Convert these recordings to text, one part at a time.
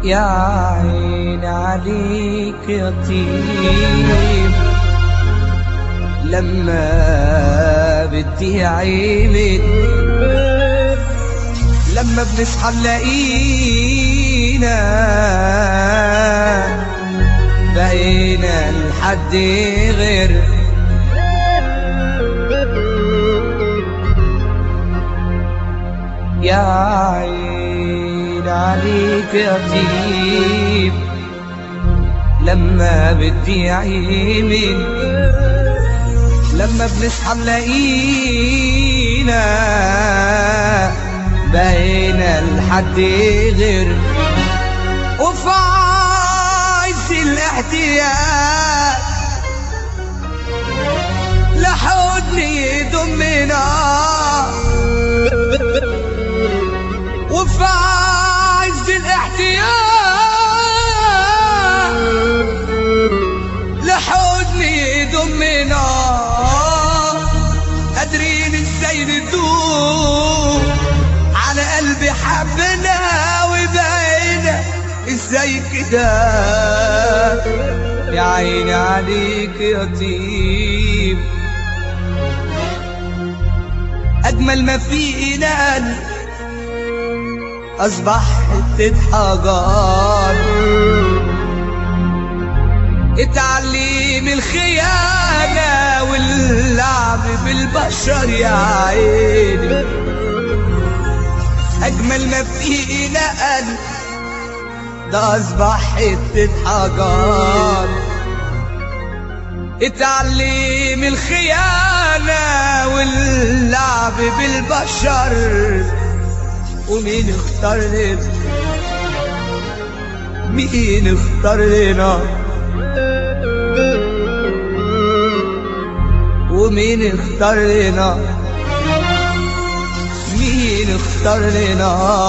يا عين عليك يا طيب لما بدي عيمك، لما بنصحى نلاقينا بقينا لحد غير. يا عين عليك يا طيب لما بدي عيمك، لما بنصحى نلاقينا بقينا لحد غير. وفي عز الاحتياج لحضني يضمنا، وفي عز الاحتياج لحضني يضمنا، قادرين ازاي ندوم على قلبي حبنا وبقينا ازاي كده. يا عيني عليك يا طيب اجمل ما فينا قلب اصبح حتة حجار، اتعلم الخيانة واللعب بالبشر. يا عيني اجمل ما فينا قلب ده اصبح حتة حجار، اتعلم الخيانة واللعب بالبشر. ومين اختار لنا، مين اختار لنا، ومين اختار لنا، مين اختار لنا.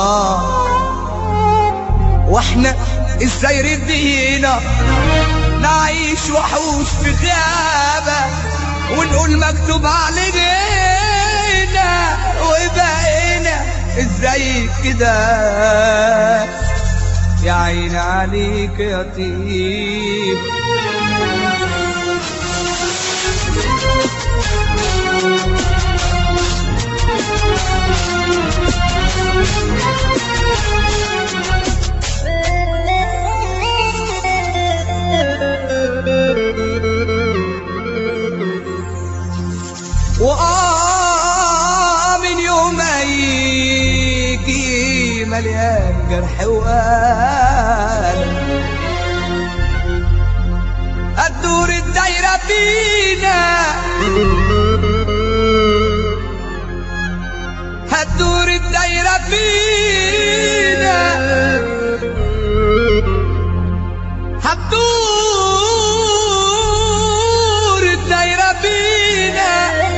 واحنا ازاي ردينا نعيش وحوش في غابة ونقول مكتوب علينا وبقينا ازاي كده. يا عين عليك يا طيب من يوم ما يجي مليان جرح وقال هتدور الدايرة فينا، هتدور الدايرة فينا، هتدور الدايرة فينا.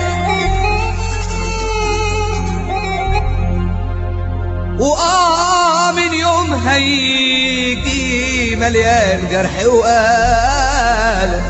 من يوم هيجي مليان جرح وقال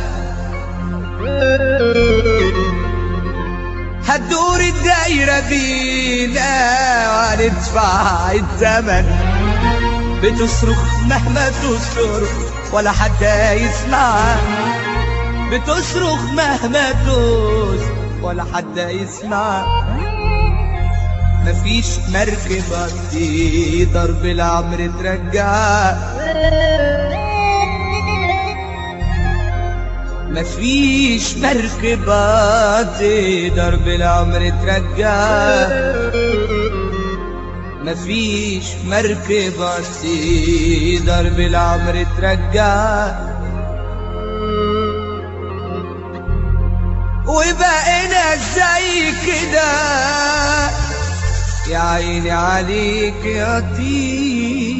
هتدور الدايرة بينا وهندفع الثمن. بتصرخ مهما تصرخ ولا حد يسمع، بتصرخ مهما تصرخ ولا حد يسمع. مفيش مركبة تقدر بالعمر ترجع، مفيش مركبة تقدر بالعمر ترجع، مفيش مركبة تقدر بالعمر ترجع. وبقينا زي كده. يا عيني عليك يا طيب